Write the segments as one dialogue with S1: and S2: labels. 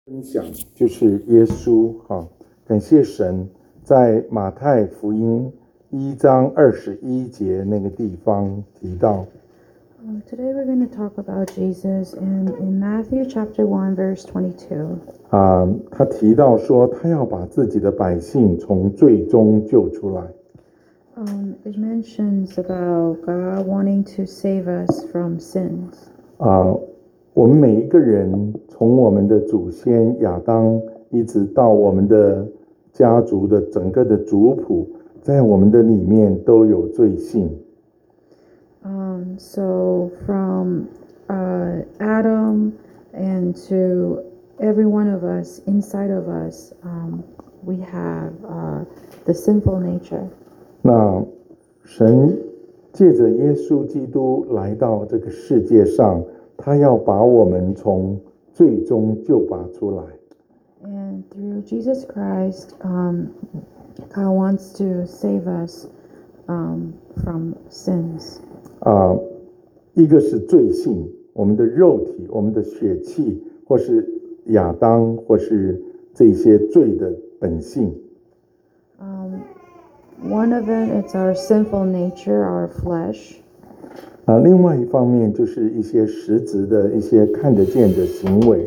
S1: 分享就是耶稣感谢神，在马太福音1章21节那个地方提到。
S2: Today we're going to talk about Jesus in Matthew chapter 1 verse 22.
S1: 他提到说，他要把自己的百姓从罪中救出来。
S2: It mentions about God wanting to save us from sins.
S1: 我们每一个人，从我们的祖先亚当，一直到我们的家族的整个的族谱，在我们的里面都有罪性。
S2: So from Adam and to every one of us, inside of us, we have the sinful nature.
S1: 那神借着耶稣基督来到这个世界上，他要把我们从罪中救拔出来。
S2: And through Jesus Christ, God wants to save us from sins.
S1: 一个是罪性，我们的肉体，我们的血气，或是亚当，或是这些罪的本性。
S2: One of them, it's our sinful nature, our flesh.
S1: 另外一方面就是一些实质的一些看得见的行为。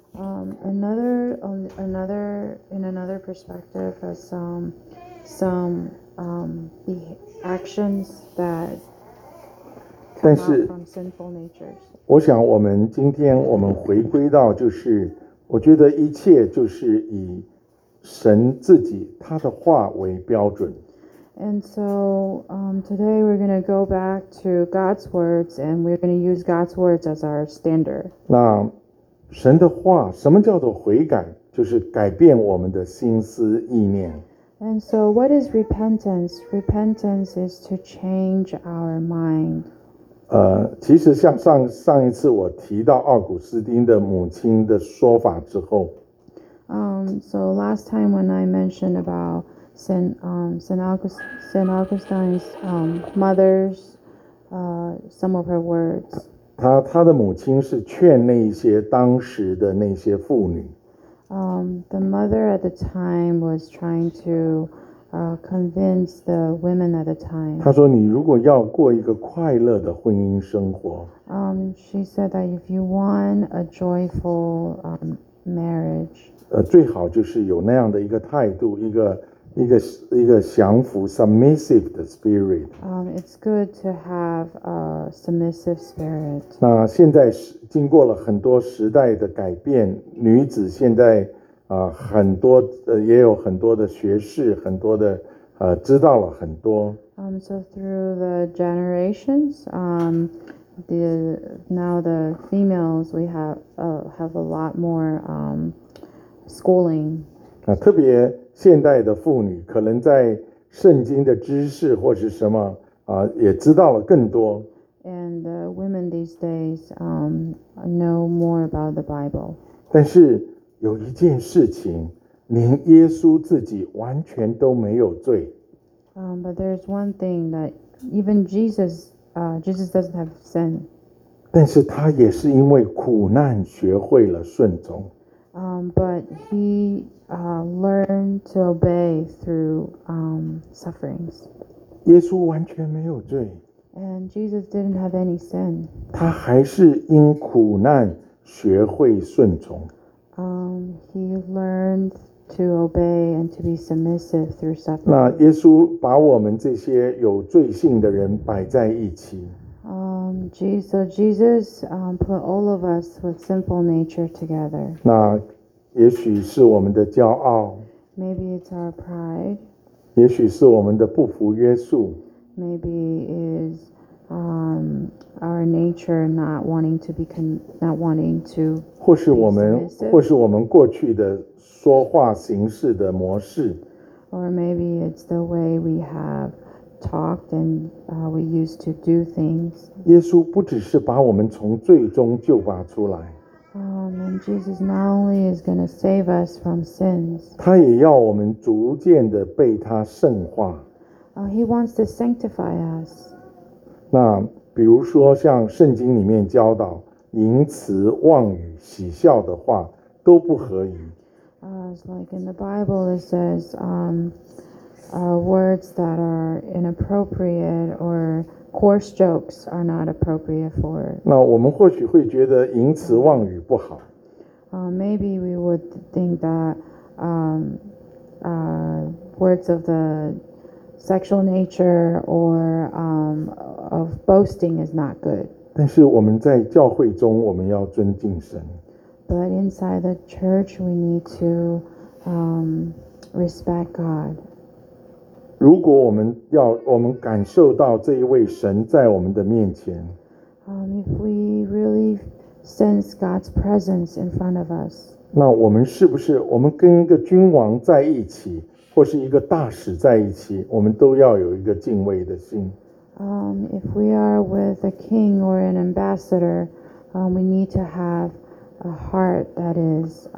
S2: In another perspective, some actions that come out from sinful natures.
S1: 我想我们今天我们回归到就是我觉得一切就是以神自己他的话为标准。
S2: And so today we're going to go back to God's words, and we're going to use God's words as our standard.
S1: 那神的话，什么叫做悔改？就是改变我们的心思意念。
S2: And so what is repentance? Repentance is to change our mind.
S1: 其实像上一次我提到奥古斯丁的母亲的说法之后，
S2: So last time when I mentioned about Saint Augustine's mother's some of her words.
S1: 他的母亲是劝那一些当时的那些妇女。
S2: The mother at the time was trying to convince the women at the time.
S1: 她说：“你如果要过一个快乐的婚姻生活，
S2: She said that if you want a joyful marriage,
S1: 最好就是有那样的一个态度，一个降服 submissive 的 spirit。
S2: it's good to have a submissive spirit.
S1: 那现在经过了很多时代的改变，女子现在很多也有很多的学识，很多的知道了很多。
S2: So through the generations, now the females we have a lot more schooling.
S1: 特别现代的妇女可能在圣经的知识或是什么也知道了更多。
S2: And the women these days know more about the Bible.
S1: 但是有一件事情，连耶稣自己完全都没有罪。
S2: But there's one thing that even Jesus doesn't have sin.
S1: 但是他也是因为苦难学会了顺从。
S2: But he learned to obey through sufferings.
S1: 耶稣完全没有罪，
S2: And Jesus didn't have any sin.
S1: 他还是因苦难学会顺从。
S2: He learned to obey and to be submissive through suffering.
S1: 那耶稣把我们这些有罪性的人摆在一起。
S2: So Jesus put all of us with sinful nature together.
S1: 那也许是我们的骄傲，
S2: Maybe it's our pride.
S1: 也许是我们的不服约束，
S2: Maybe is our nature not wanting to
S1: 或是我们过去的说话行事的模式。
S2: or maybe it's the way we have talked and we used to do things.
S1: 耶稣不只是把我们从罪中救拔出来，
S2: And Jesus not only is going to save us from sins,
S1: 他也要我们逐渐的被他圣化。
S2: he wants to sanctify us.
S1: 那比如说像圣经里面教导淫词妄语喜笑的话， 都不合宜。
S2: It's like in the Bible, it says words that are inappropriate or coarse jokes are not appropriate for.
S1: 那我们或许会觉得淫词妄语不好，
S2: Maybe we would think that words of the sexual nature or of boasting is not good.
S1: 但是我们在教会中，我们要尊敬神。
S2: But inside the church, we need to respect God.
S1: 如果我们感受到这一位神在我们的面前，
S2: If we really sense God's presence in front of us,
S1: 那我们是不是我们跟一个君王在一起，或是一个大使在一起，我们都要有一个敬畏的心。
S2: if we are with a king or an ambassador, we need to have a heart that is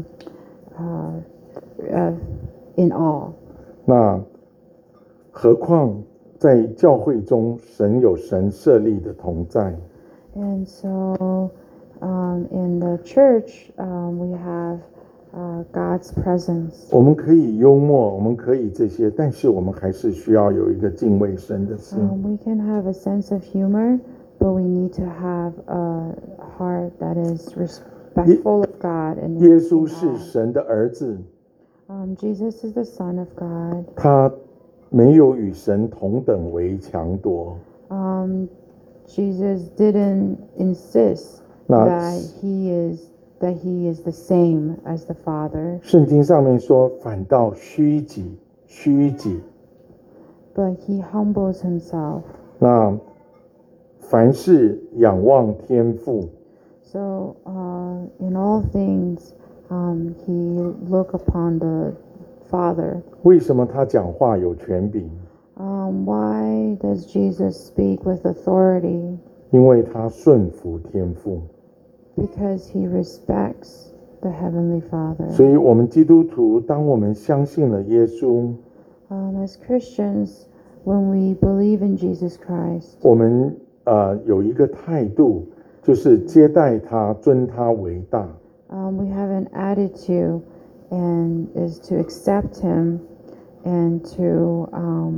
S2: in awe.
S1: 那何况在教会中，神有神设立的同在。
S2: And so in the church, we have God's presence.
S1: 我们可以幽默，我们可以这些，但是我们还是需要有一个敬畏神的心。
S2: We can have a sense of humor, but we need to have a heart that is respectful of God. And
S1: 耶稣是神的儿子，
S2: Jesus is the Son of God.
S1: 他没有与神同等为强夺。
S2: Jesus didn't insist
S1: No,
S2: that he is the same as the Father,
S1: 圣经上面说，反倒虚己，虚己。
S2: but he humbles himself.
S1: 那凡事仰望天父，
S2: So in all things, he look upon the Father.
S1: 为什么他讲话有权柄？
S2: Why does Jesus speak with authority?
S1: 因为他顺服天父。
S2: Because he respects the Heavenly Father.
S1: 所以，我们基督徒，当我们相信了耶稣，
S2: As Christians, when we believe in Jesus Christ,
S1: 我们有一个态度，就是接待他，尊他为大。
S2: we have an attitude, and is to accept him and to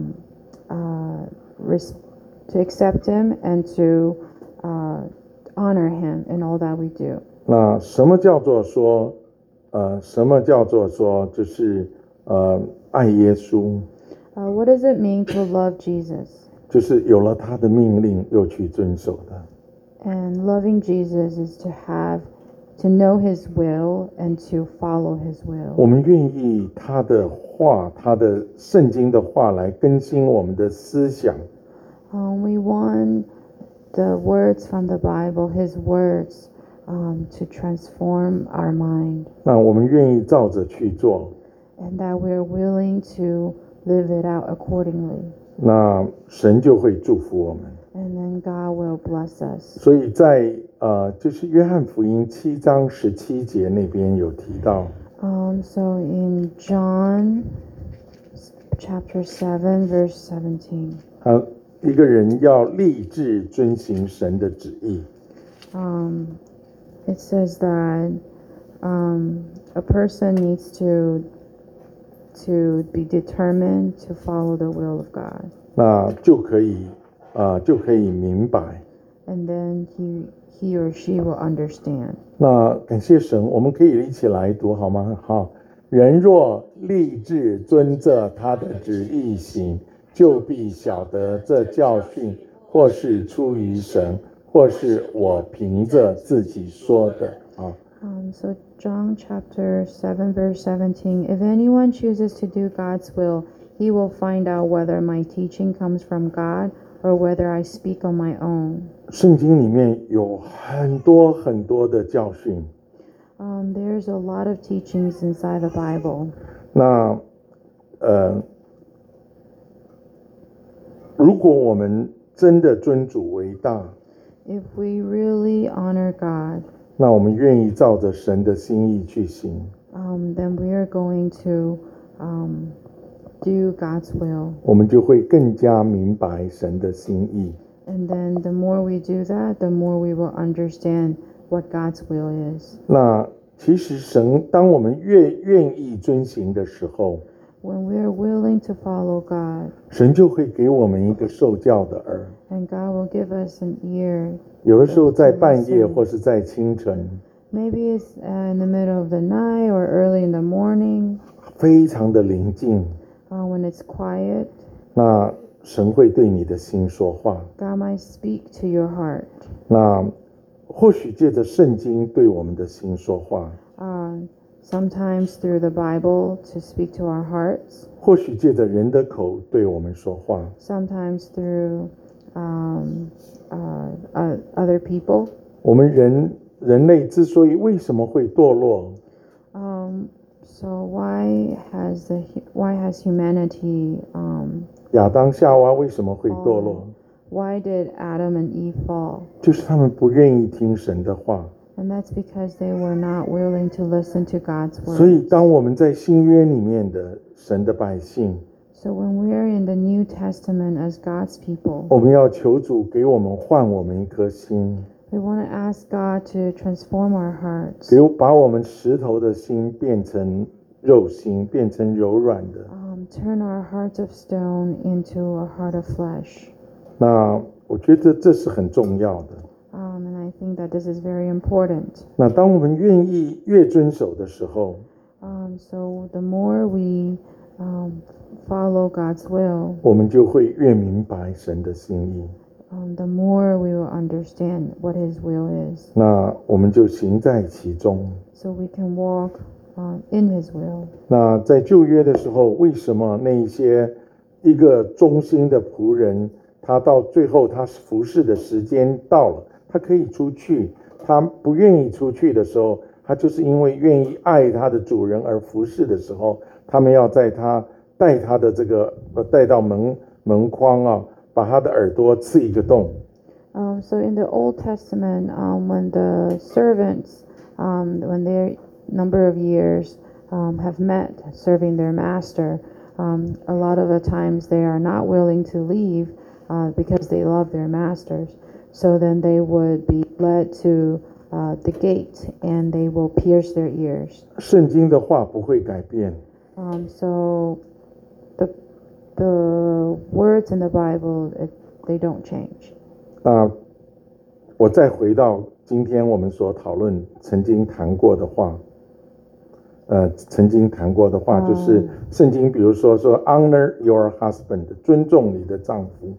S2: accept him and to honor him in all that we do.
S1: 那什么叫做说，就是爱耶稣，
S2: What does it mean to love Jesus?
S1: 就是有了他的命令又去遵守的。
S2: And loving Jesus is to know his will and to follow his
S1: 我
S2: will.
S1: 们愿意他的话，他的圣经的话来更新我们的思想。
S2: We want the words from the Bible, his words, to transform our mind,
S1: 那我们愿意照着去做，
S2: and that we're willing to live it out accordingly.
S1: 那神就会祝福我们。
S2: And then God will bless us.
S1: 所以在就是约翰福音7章17节那边有提到，
S2: So in John chapter 7, verse 17,
S1: 一个人要立志遵行神的旨意。
S2: it says that a person needs to be determined to follow the will of God.
S1: 那就可以明白。
S2: And then he or she will understand.
S1: 那感谢神，我们可以一起来读好吗？好，人若立志遵着他的旨意行，就必晓得这教训或是出于神，或是我凭着自己说的啊。
S2: So John chapter 7, verse 17, if anyone chooses to do God's will, he will find out whether my teaching comes from God or whether I speak on my own.
S1: 圣经里面有很多很多的教训。
S2: There's a lot of teachings inside the Bible.
S1: 那如果我们真的尊主为大，
S2: If we really honor God,
S1: 那我们愿意照着神的心意去行，
S2: then we are going to do God's will.
S1: 我们就会更加明白神的心意。
S2: And then the more we do that, the more we will understand what God's will is.
S1: 那其实神当我们越愿意遵行的时候，
S2: when we are willing to follow God,
S1: 神就会给我们一个受教的耳。
S2: and God will give us an ear.
S1: 有的时候在半夜
S2: Listen.
S1: 或是在清晨，
S2: Maybe it's in the middle of the night or early in the morning,
S1: 非常的宁静，
S2: when it's quiet.
S1: 那神会对你的心说话。
S2: God might speak to your heart.
S1: 那或许借着圣经对我们的心说话，
S2: Sometimes through the Bible to speak to our hearts.
S1: 或许借着人的口对我们说话。
S2: Sometimes through other people.
S1: 我们人类之所以为什么会堕落，
S2: So why has humanity
S1: 亚当夏娃为什么会堕落，
S2: why did Adam and Eve fall?
S1: 就是他们不愿意听神的话。
S2: And that's because they were not willing to listen to God's
S1: 所以
S2: word.
S1: 当我们在新约里面的神的百姓，
S2: So when we are in the New Testament as God's people,
S1: 我们要求主给我们换我们一颗心，
S2: we want to ask God to transform our hearts,
S1: 把我们石头的心变成肉心，变成柔软的。
S2: turn our hearts of stone into a heart of flesh.
S1: 那我觉得这是很重要的。
S2: And I think that this is very important.
S1: 那当我们愿意越遵守的时候，
S2: So the more we follow God's will,
S1: 我们就会越明白神的心意。
S2: the more we will understand what His will is.
S1: 那我们就行在其中。
S2: So we can walk in His will.
S1: 那在旧约的时候，为什么那一些一个忠心的仆人，他到最后他服侍的时间到了，他可以出去，他不愿意出去的时候，他就是因为愿意爱他的主人而服侍的时候，他们要在他带他的这个带到门框啊，把他的耳朵刺一个洞。
S2: So in the Old Testament, when the servants, when their number of years have met serving their master, a lot of the times they are not willing to leave because they love their masters. So then they would be led to the gate and they will pierce their ears.
S1: 圣经的话不会改变，
S2: So the words in the Bible, they don't change.
S1: 那我再回到今天我们所讨论曾经谈过的话，就是圣经，比如说honor your husband， 尊重你的丈夫。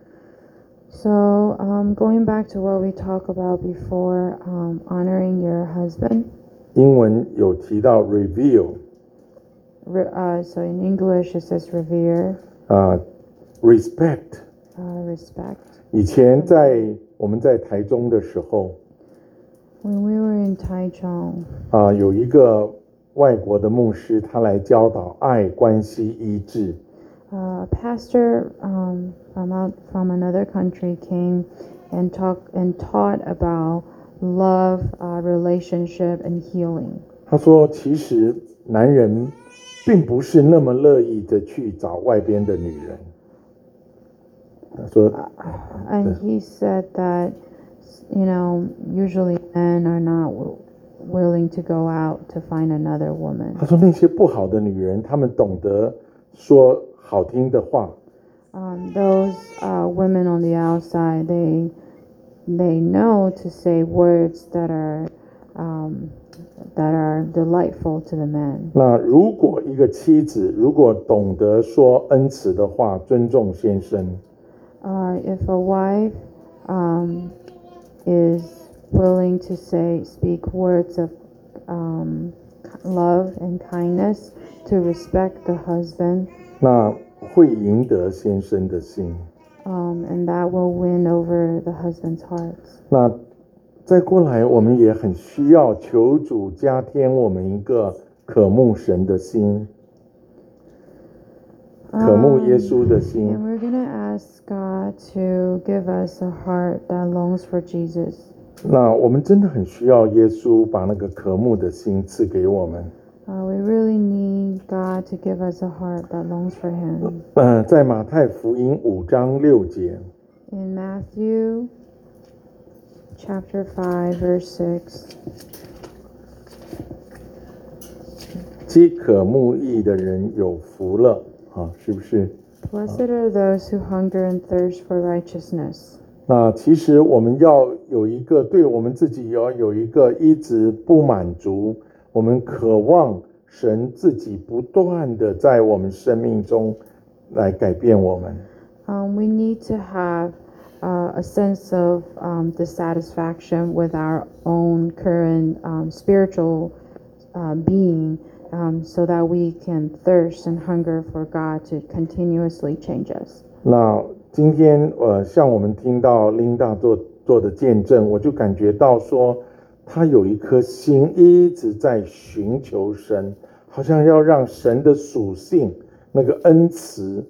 S2: So going back to what we talked about before, honoring your husband.
S1: 英文有提到 reveal，
S2: So in English it says revere,
S1: respect。
S2: respect.
S1: 以前我们在台中的时候，
S2: When we were in Taichung,
S1: 有一个外国的牧师，他来教导爱、关系、医治。
S2: a pastor from another country came and taught about love, relationship, and healing.
S1: 他说，其实男人并不是那么乐意的去找外边的女人。他说，
S2: And he said that, usually men are not willing to go out to find another woman.
S1: 他说那些不好的女人，她们懂得说好听的话，
S2: Those women on the outside, they know to say words that are delightful to the men.
S1: 那如果一个妻子如果懂得说恩慈的话，尊重先生，
S2: If a wife is willing to speak words of love and kindness, to respect the husband,
S1: 那会赢得先生的心。
S2: and that will win over the husband's hearts.
S1: 那再过来，我们也很需要求主加添我们一个渴慕神的心，渴慕耶稣的心。
S2: And we're going to ask God to give us a heart that longs for Jesus.
S1: 那我们真的很需要耶稣把那个渴慕的心赐给我们。
S2: We really need God to give us a heart that longs for Him.
S1: 在马太福音5章6节，
S2: In Matthew chapter 5, verse 6.
S1: 饥渴慕义的人有福了啊，是不是？
S2: Blessed are those who hunger and thirst for righteousness.
S1: 那其实我们要有一个对我们自己要有一个一直不满足，我们渴望神自己不断的在我们生命中来改变我们。
S2: We need to have a sense of dissatisfaction with our own current spiritual being, so that we can thirst and hunger for God to continuously change us.
S1: 那今天像我们听到 Linda 做的见证，我就感觉到说，她有一颗心一直在寻求神，好像要让神的属性那个恩慈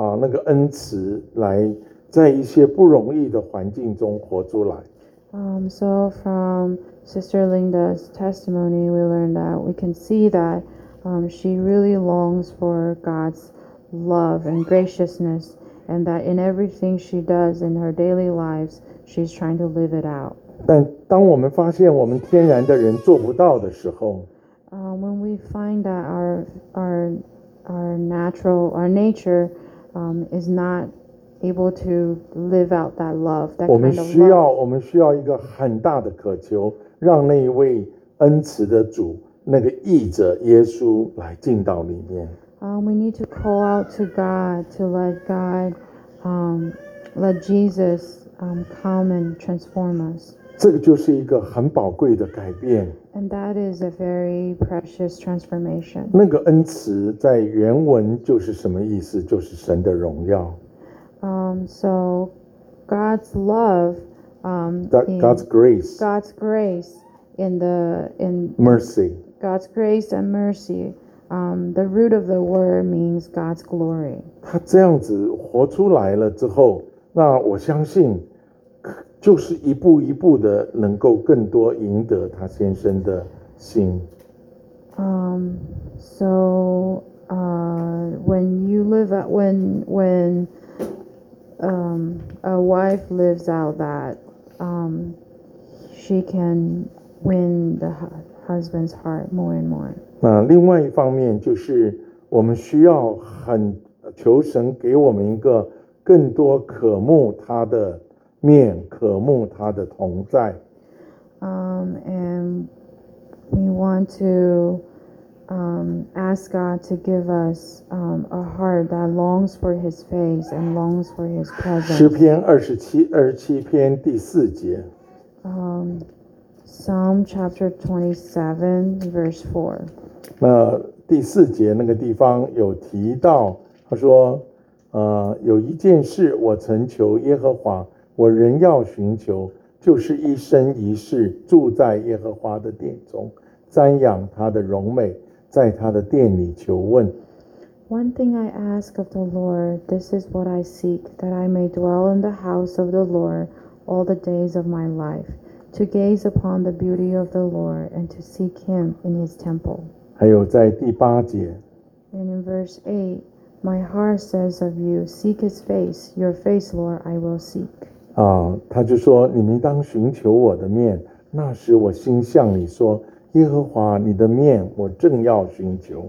S1: 来在一些不容易的环境中活出来。
S2: So from Sister Linda's testimony, we learned that we can see that she really longs for God's love and graciousness, and that in everything she does in her daily lives, she's trying to live it out.
S1: 但当我们发现我们天然的人做不到的时候，
S2: when we find that our nature is not able to live out that love, that
S1: 我们
S2: kind of
S1: 需要
S2: love,
S1: 我们需要一个很大的渴求，让那一位恩慈的主，那个义者耶稣来进到里面。
S2: we need to call out to God, to let Jesus come and transform us.
S1: 这个就是一个很宝贵的改变。
S2: And that is a very precious transformation.
S1: 那个恩慈在原文就是什么意思？就是神的荣耀。
S2: So God's love,
S1: God's grace,
S2: God's grace in
S1: mercy.
S2: God's grace and mercy. The root of the word means God's glory.
S1: 他这样子活出来了之后，那我相信，就是一步一步的能够更多赢得他先生的心。
S2: So when you live out, when a wife lives out that, she can win the husband's heart more and more.
S1: 那另外一方面就是我们需要很求神给我们一个更多渴慕他的面，渴慕他的同在。
S2: And we want to ask God to give us a heart that longs for His face and longs for His
S1: 诗
S2: presence.
S1: 篇27篇第4节。
S2: Psalm chapter 27, verse 4.
S1: 那第4节那个地方有提到，他说，有一件事我曾求耶和华，我仍要寻求，就是一生一世住在耶和华的殿中，瞻仰他的荣美，在他的殿里求问。
S2: One thing I ask of the Lord, this is what I seek, that I may dwell in the house of the Lord all the days of my life, to gaze upon the beauty of the Lord and to seek Him in His temple.
S1: 还有在第8节，
S2: And in verse 8, my heart says of you, seek His face, your face, Lord, I will seek.
S1: 他就说：“你们当寻求我的面，那时我心向你说，耶和华你的面，我正要寻求。”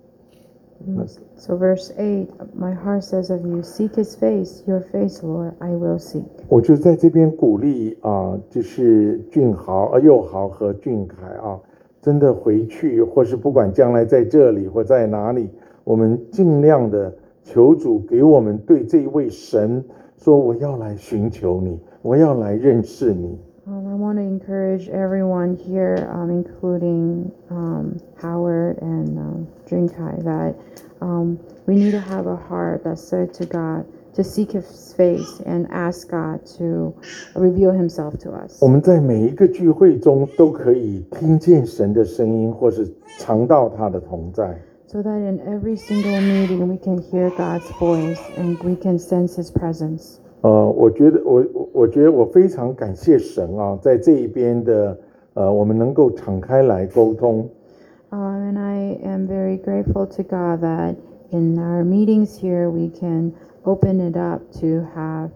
S2: So verse 8, my heart says of you, seek His face, your face, Lord, I will seek.
S1: 我就在这边鼓励就是俊豪、佑豪和俊凯真的回去，或是不管将来在这里或在哪里，我们尽量的求主给我们对这一位神说：“我要来寻求你，我要来认识你。”
S2: I want to encourage everyone here, including Howard and Junkai, that we need to have a heart that said to God, to seek His face and ask God to reveal Himself to us.
S1: 我们在每一个聚会中都可以听见神的声音，或是尝到他的同在。
S2: So that in every single meeting we can hear God's voice and we can sense His presence.
S1: 我觉得我非常感谢神在这一边的我们能够敞开来沟通。
S2: And I am very grateful to God that in our meetings here we can open it up to have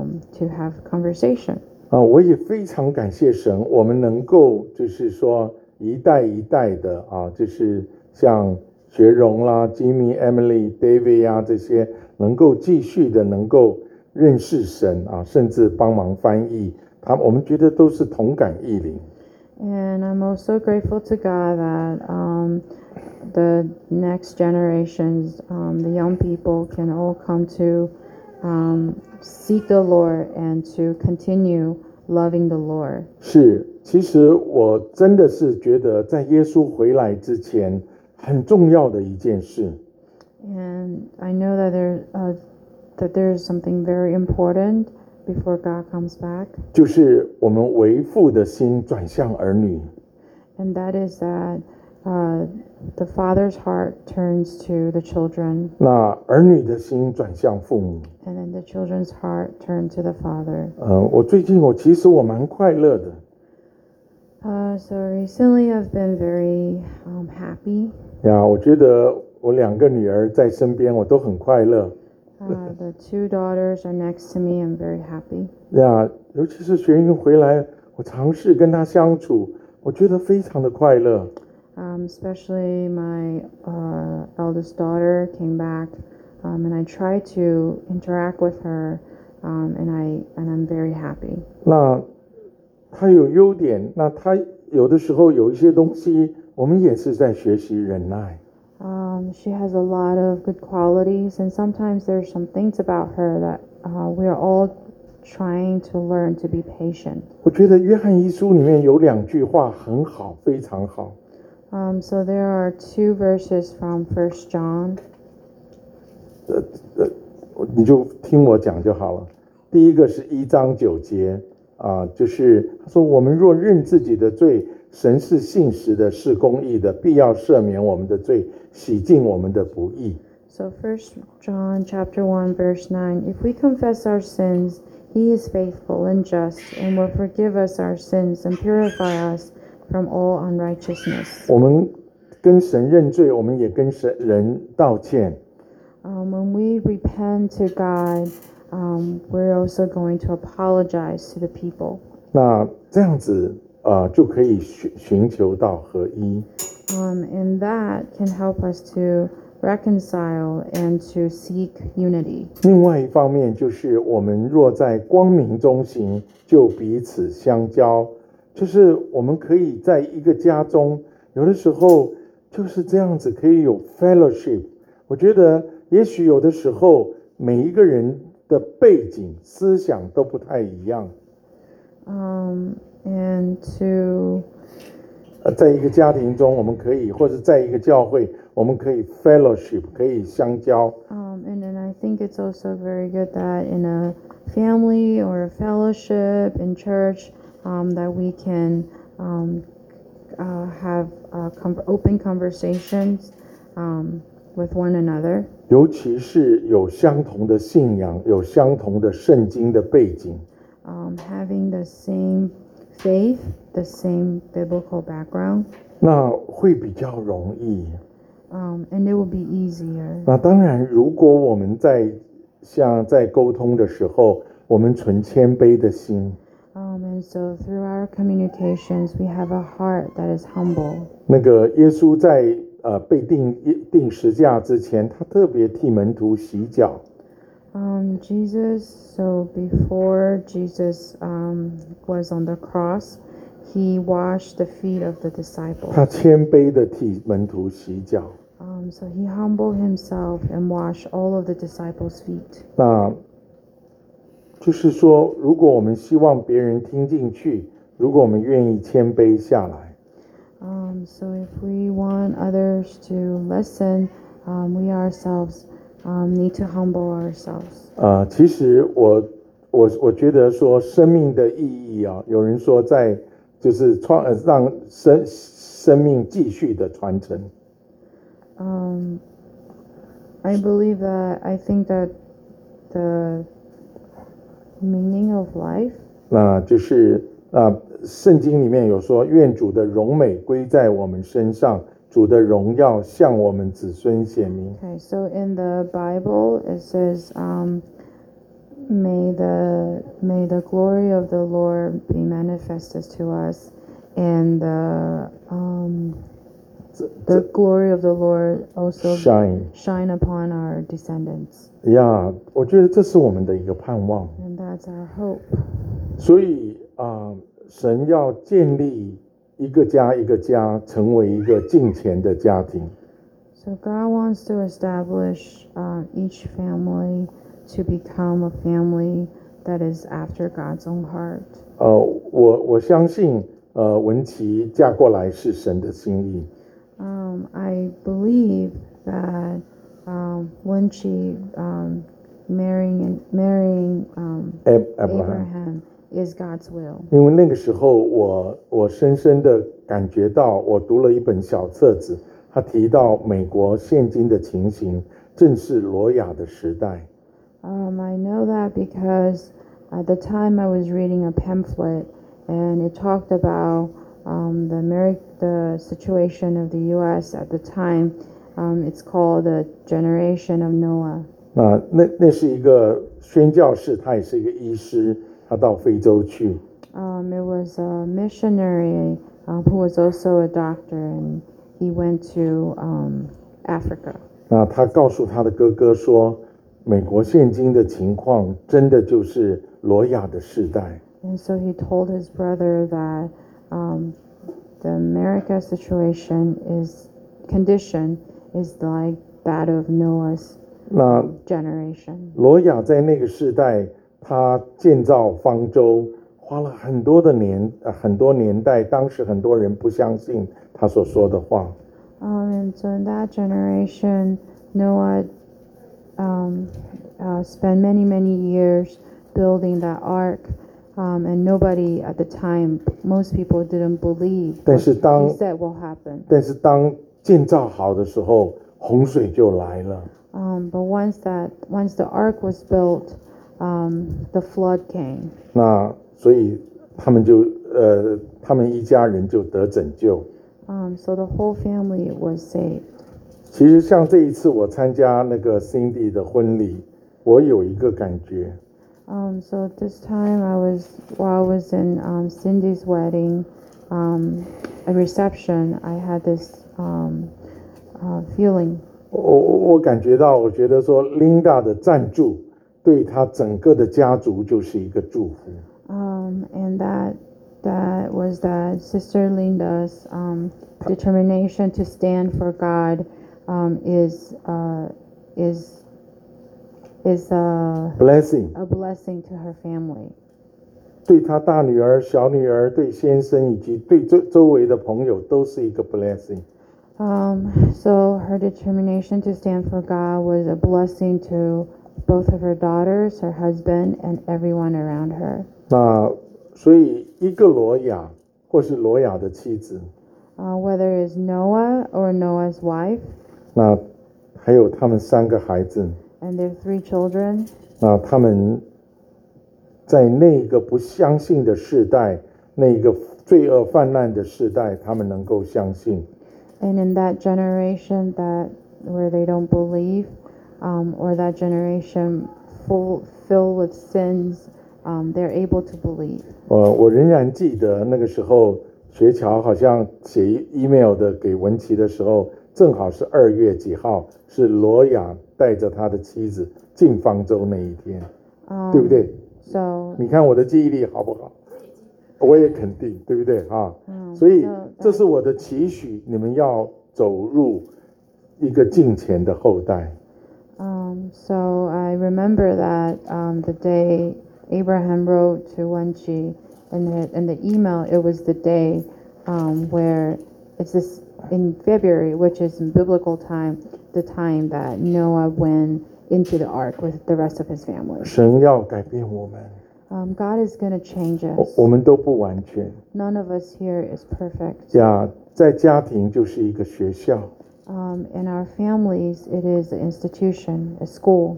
S2: conversation.
S1: 我也非常感谢神，我们能够就是说一代一代的就是像学荣啦、Jimmy、Emily、David 这些，能够继续的能够认识神甚至帮忙翻译，我们觉得都是同感异灵。
S2: And I'm also grateful to God that the next generations, the young people, can all come to seek the Lord and to continue loving the Lord.
S1: 是，其实我真的是觉得，在耶稣回来之前，很重要的一件事。
S2: And I know that there's something very important before God comes back.
S1: 就是我们为父的心转向儿女。
S2: And that is that the father's heart turns to the children.
S1: 那儿女的心转向父母。
S2: And then the children's heart turn to the father.
S1: 我最近其实我蛮快乐的。
S2: So recently I've been very happy.
S1: 我觉得我2个女儿在身边，我都很快乐。
S2: The 2 daughters are next to me. I'm very happy.
S1: 尤其是学英回来，我尝试跟她相处，我觉得非常的快乐。
S2: Especially my eldest daughter came back, and I tried to interact with her, and I'm very happy.
S1: 那她有优点，那她有的时候有一些东西，我们也是在学习忍耐。
S2: She has a lot of good qualities, and sometimes there's some things about her that we are all trying to learn to be patient.
S1: 我觉得约翰一书里面有2句话很好，非常好。
S2: So there are 2 verses from 1 John.
S1: 你就听我讲就好了。第一个是1章9节就是他说，我们若认自己的罪，神是信实的，是公义的，必要赦免我们的罪，洗净我们的不义。
S2: So 1 John chapter 1 verse 9, if we confess our sins, he is faithful and just and will forgive us our sins and purify us from all unrighteousness.
S1: 我们跟神认罪，我们也跟人道歉。
S2: When we repent to God, we're also going to apologize to the people.
S1: 那这样子就可以寻求到合一。
S2: And that can help us to reconcile and to seek unity.
S1: 另外一方面就是我们若在光明中行，就彼此相交，就是我们可以在一个家中，有的时候就是这样子可以有 fellowship。我觉得也许有的时候每一个人的背景思想都不太一样。
S2: And to
S1: 在一个家庭中，我们可以，或者在一个教会，我们可以 fellowship， 可以相交。
S2: And then I think it's also very good that in a family or a fellowship in church, that we can have open conversations with one another.
S1: 尤其是有相同的信仰，有相同的圣经的背景。
S2: Having the same faith, the same biblical background.
S1: 那会比较容易。
S2: And it will be easier.
S1: 那当然，如果我们在沟通的时候，我们存谦卑的心。
S2: And so through our communications, we have a heart that is humble.
S1: 那个耶稣在被钉十架之前，他特别替门徒洗脚。
S2: So before Jesus was on the cross, he washed the feet of the disciples.
S1: 他谦卑的替门徒洗脚。
S2: So he humbled himself and washed all of the disciples' feet.
S1: 那就是说，如果我们希望别人听进去，如果我们愿意谦卑下来。
S2: So if we want others to listen, we ourselves need to humble ourselves.
S1: 其实我觉得说生命的意义有人说就是让生命继续的传承。
S2: I think that the meaning of life.
S1: 那就是圣经里面有说，愿主的荣美归在我们身上，主的荣耀向我们子孙显明。
S2: Okay, so in the Bible it says, may the glory of the Lord be manifested to us, and the glory of the Lord also shine upon our descendants.
S1: 呀，我觉得这是我们的一个盼望。
S2: And that's our hope.
S1: 所以神要建立一个家一个家，成为一个敬虔的家庭。
S2: So God wants to establish each family to become a family that is after God's own heart.
S1: 我相信文琪嫁过来是神的心意。
S2: I believe that when she marrying Abraham is God's will.
S1: 因为那个时候我深深的感觉到，我读了一本小册子，他提到美国现今的情形正是罗亚的时代。
S2: I know that because at the time I was reading a pamphlet and it talked about the situation of the U.S. at the time. It's called the generation of Noah.
S1: 那是一个宣教士，他也是一个医师，他到非洲去。
S2: It was a missionary who was also a doctor, and he went to Africa.
S1: 那他告诉他的哥哥说，美国现今的情况真的就是罗亚的世代。
S2: And so he told his brother that the America condition is like that of Noah's generation.
S1: 罗亚在那个世代，他建造方舟，花了很多年代，当时很多人不相信他所说的话。
S2: And so in that generation, Noah spent many years building that ark, and nobody at the time, most people didn't believe what he said will happen.
S1: 但是当建造好的时候，洪水就来了。
S2: But once the ark was built, the flood came.
S1: 那所以他们一家人就得拯救。
S2: So the whole family was saved.
S1: 其实像这一次我参加那个 Cindy 的婚礼，我有一个感觉。
S2: So this time while I was in Cindy's wedding, a reception, I had this feeling.
S1: 我感觉到，我觉得说 Linda 的赞助对她整个的家族就是一个祝福。
S2: And that was that Sister Linda's determination to stand for God is a blessing to her family.
S1: 对她大女儿、小女儿、对先生以及对周围的朋友都是一个 blessing。
S2: So her determination to stand for God was a blessing to both of her daughters, her husband, and everyone around her.
S1: 那所以一个罗亚或是罗亚的妻子，
S2: Whether it's Noah or Noah's wife,
S1: 那还有他们3个孩子，
S2: and their 3 children,
S1: 那他们在那个不相信的世代，那个罪恶泛滥的世代，他们能够相信。
S2: and in that generation where they don't believe, or that generation filled with sins, they're able to believe.
S1: 我仍然记得那个时候，学乔好像写 email 的给文琪的时候，正好是2月几号，是罗亚带着他的妻子进方舟那一天，对不对？
S2: So
S1: 你看我的记忆力好不好？我也肯定，对不对啊？所以这是我的期许，你们要走入一个敬虔的后代。
S2: So I remember that the day Abraham wrote to Wenchi in the email, it was the day where it's this in February, which is in biblical time, the time that Noah went into the ark with the rest of his family.
S1: 神要改变我们。
S2: God is going to change us.
S1: 我们都不完全。
S2: None of us here is perfect.
S1: 在家庭就是一个学校。
S2: In our families, it is an institution, a school.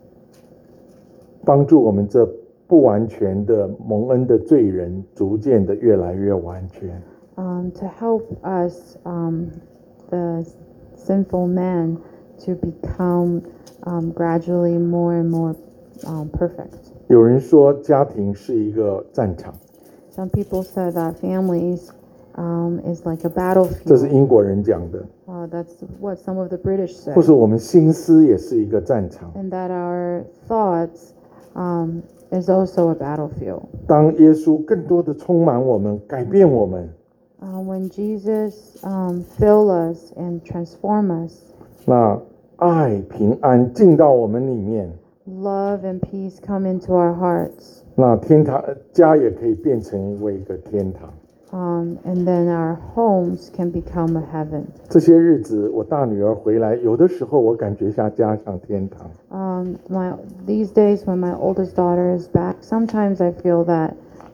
S1: 帮助我们这不完全的蒙恩的罪人，逐渐的越来越完全。
S2: To help us, the sinful man, to become gradually more and more perfect.
S1: 有人说家庭是一个战场，
S2: Some people said that families is like a
S1: 这是
S2: battlefield.
S1: 英国人讲的，
S2: That's what some of the British
S1: 或
S2: say.
S1: 是我们心思也是一个战场。
S2: And that our thoughts is also a battlefield.
S1: 当耶稣更多的充满我们，改变我们，
S2: When Jesus fill us and transform us,
S1: 那爱平安进到我们里面，
S2: love and peace come into our hearts.
S1: 那天堂家也可以变成为一个天堂。
S2: And then our homes can become a heaven.
S1: 这些日子，我大女儿回来，有的时候我感觉家像天堂。
S2: These days when my oldest daughter is back, sometimes I feel that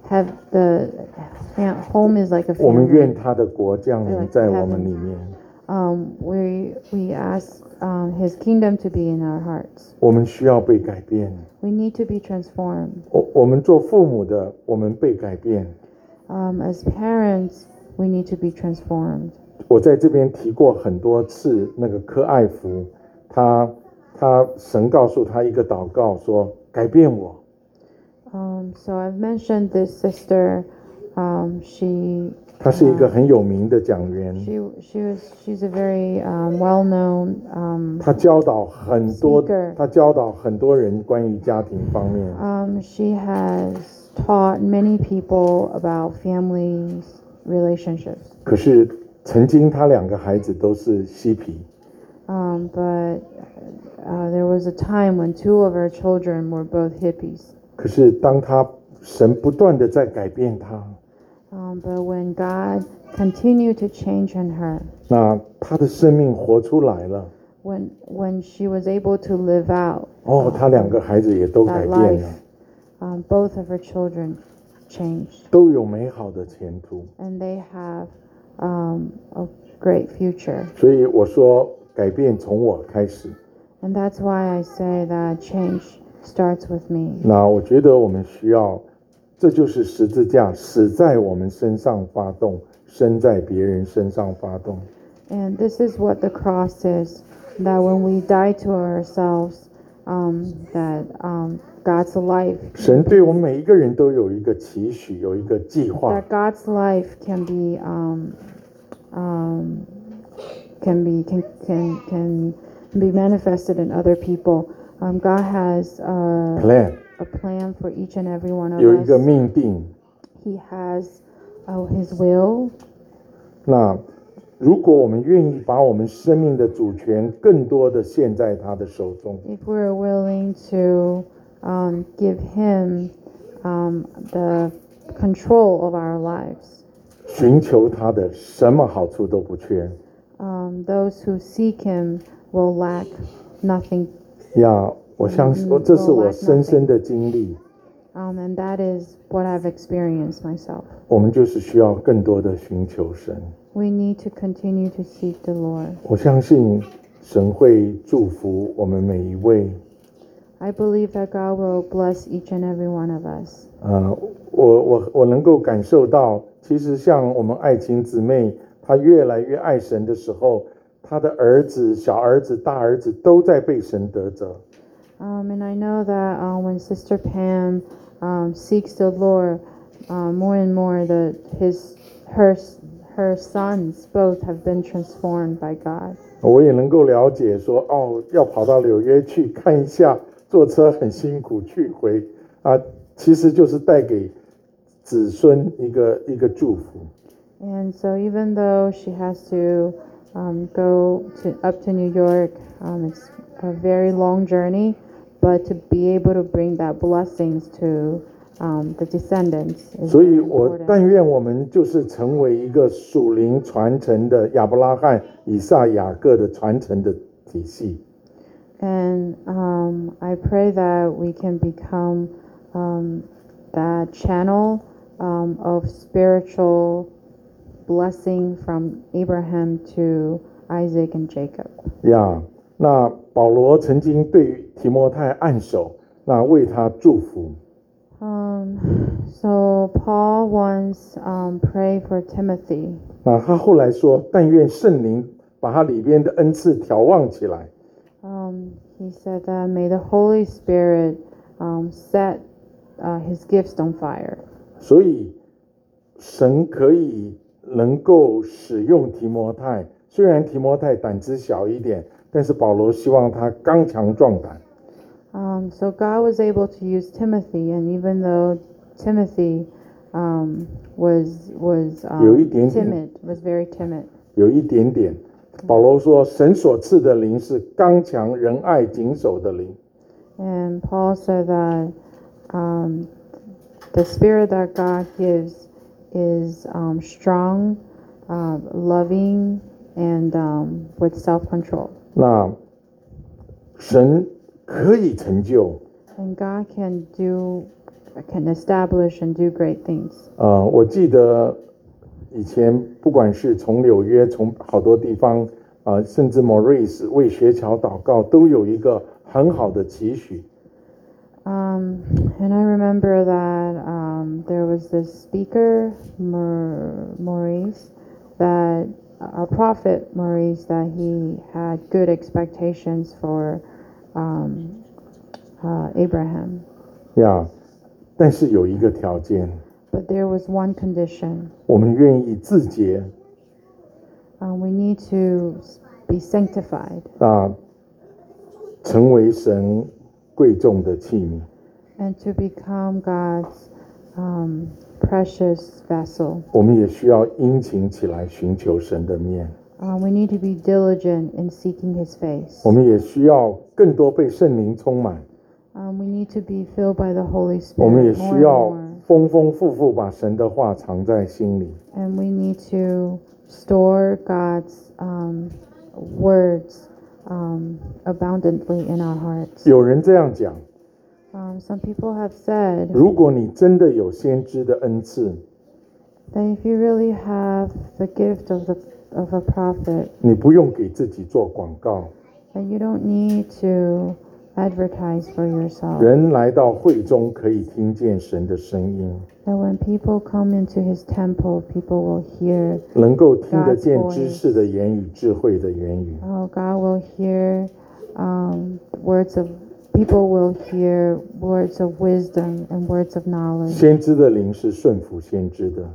S2: home is like a
S1: 我们
S2: family.
S1: 愿她的国降临在我们里面。
S2: We ask His kingdom to be in our hearts.
S1: 我们需要被改变。
S2: We need to be transformed.
S1: 我们做父母的，我们被改变。
S2: As parents, we need to be transformed.
S1: 我在这边提过很多次，那个柯爱福，神告诉他一个祷告说：改变我。
S2: So I've mentioned this sister.
S1: 她是一个很有名的讲员，
S2: she's a very well-known
S1: 她教导很多
S2: speaker.
S1: 她教导很多人关于家庭方面。
S2: She has taught many people about family relationships.
S1: 可是曾经她2个孩子都是嬉皮，
S2: But there was a time when 2 of her children were both hippies.
S1: 可是当神不断的在改变她，
S2: But when God continued to change in her,
S1: 那她的生命活出来了。
S2: when she was able to live out
S1: 她2个孩子也都改
S2: that
S1: 变
S2: life,
S1: 了，
S2: both of her children changed,
S1: 都有美好的前途。
S2: and they have a great future.
S1: 所以我说，改变从我开始。
S2: And that's why I say that change starts with me.
S1: 那我觉得我们需要，这就是十字架死在我们身上发动，生在别人身上发动。
S2: And this is what the cross is, that when we die to ourselves, that God's life,
S1: 神对我们每一个人都有一个期许，有一个计划
S2: that。God's life can be manifested in other people. God has
S1: plan
S2: a plan for each and every one of
S1: 有一个
S2: us.
S1: 命定。
S2: He has His will.
S1: 那如果我们愿意把我们生命的主权更多的献在他的手中，
S2: If we're willing to give Him the control of our lives,
S1: 寻求他的，什么好处都不缺。
S2: those who seek Him will lack nothing.
S1: 我相信，这是我深深的经历。
S2: And that is what I've experienced myself.
S1: 我们就是需要更多的寻求神。
S2: We need to continue to seek the Lord.
S1: 我相信神会祝福我们每一位。
S2: I believe that God will bless each and every one of us.
S1: 我能够感受到，其实像我们爱情姊妹，她越来越爱神的时候，她的儿子、小儿子、大儿子都在被神得着。
S2: And I know that when Sister Pam seeks the Lord more and more, that her sons both have been transformed by God.
S1: 我也能够了解说，要跑到纽约去看一下，坐车很辛苦去回其实就是带给子孙一个祝福。
S2: And so even though she has to go up to New York, it's a very long journey, but to be able to bring that blessings to the descendants is
S1: 所
S2: very
S1: 以我
S2: important.
S1: 但愿我们就是成为一个属灵传承的亚伯拉罕、以撒、雅各的传承的体系。
S2: And I pray that we can become that channel of spiritual blessing from Abraham to Isaac and Jacob.
S1: 那保罗曾经对提摩太按手，那为他祝福。
S2: So Paul once prayed for Timothy.
S1: 那他后来说，但愿圣灵把他里边的恩赐调旺起来。
S2: He said that may the Holy Spirit set his gifts on fire.
S1: 所以神可以能够使用提摩太，虽然提摩太胆子小一点，但是保罗希望他刚强壮胆。
S2: So God was able to use Timothy, and even though Timothy was
S1: 有一点点
S2: timid, was very timid.
S1: 有一点点，保罗说神所赐的灵是刚强、仁爱、谨守的灵。
S2: And Paul said that the spirit that God gives is strong, loving, and with self-control.
S1: 那神可以成就。
S2: And God can establish and do great things.
S1: 我记得以前不管是从纽约，从好多地方，甚至 Maurice 为学侨祷告，都有一个很好的期许。
S2: And I remember that there was this speaker, Maurice, that a prophet Maurice, that he had good expectations for Abraham.
S1: 但是有一个条件，
S2: But there was one condition.
S1: 我们愿意自洁，
S2: We need to be sanctified
S1: 成为神贵重的器皿。
S2: and to become God's precious vessel.
S1: 我们也需要殷勤起来寻求神的面。
S2: We need to be diligent in seeking His face.
S1: 我们也需要更多被圣灵充满。
S2: We need to be filled by the Holy
S1: 我们也
S2: Spirit more
S1: 需要
S2: and more.
S1: 丰丰富富把神的话藏在心里。
S2: And we need to store God's words abundantly in our hearts.
S1: 有人这样讲，
S2: Some people have said
S1: 如果你真的有先知的恩赐，
S2: that if you really have the gift of a prophet,
S1: 你不用给自己做广告。
S2: that you don't need to advertise for yourself.
S1: 人来到会中可以听见神的声音，
S2: That when people come into His temple, people will hear,
S1: 能够听得见
S2: God's voice.
S1: 知识的言语、智慧的言语。
S2: God will hear people will hear words of wisdom and words of knowledge.
S1: 先知的灵是顺服先知的，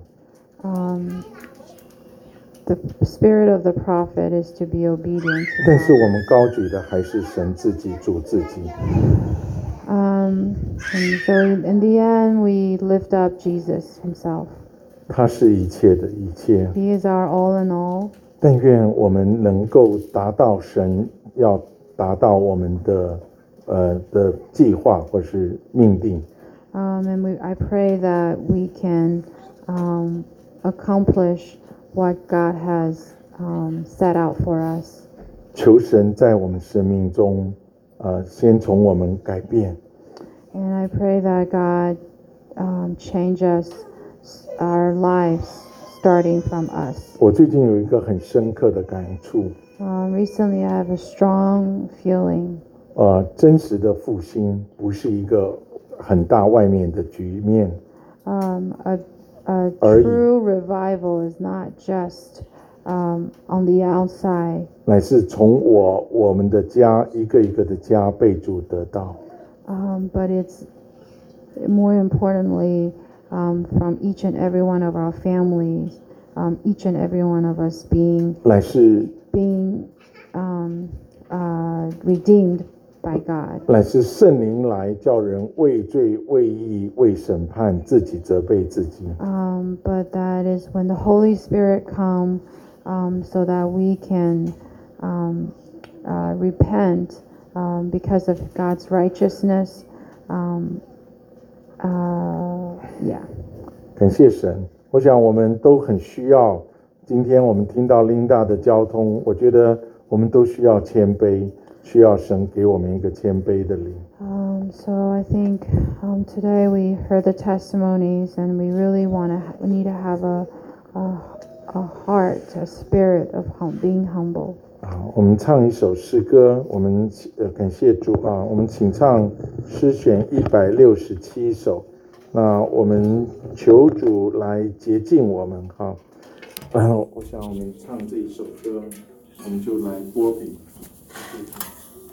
S2: The spirit of the prophet is to be obedient
S1: 但
S2: to
S1: 是
S2: God.
S1: 我们高举的还是神自己、主自己。
S2: And so in the end, we lift up Jesus Himself.
S1: 他是一切的一切，
S2: He is our all in all.
S1: 但愿我们能够达到神要达到我们的计划或是命定。
S2: And I pray that we can accomplish what God has set out for us.
S1: 求神在我们生命中，先从我们改变，
S2: And I pray that God change our lives starting from us.
S1: 我最近有一个很深刻的感触，
S2: Recently, I have a strong feeling
S1: 真实的复兴不是一个很大外面的局面，
S2: a
S1: Are you-
S2: true revival is not just on the outside,
S1: 乃是从我们的家一个一个的家被主得到。
S2: but it's more importantly from each and every one of our families, each and every one of us being
S1: 乃是
S2: redeemed by God.
S1: 乃是圣灵来叫人为罪、为义、为审判，自己责备自己。
S2: But that is when the Holy Spirit come, so that we can repent because of God's righteousness. Yeah.
S1: 感谢神，我想我们都很需要。今天我们听到Linda的交通，我觉得我们都需要谦卑，需要神给我们一个谦卑的灵。
S2: So I think today we heard the testimonies, and we really need to have a heart, a spirit of being humble.
S1: 我们唱一首诗歌，我们感谢主啊！我们请唱诗选167首。那我们求主来洁净我们哈。我想我们唱这一首歌，我们就来播比。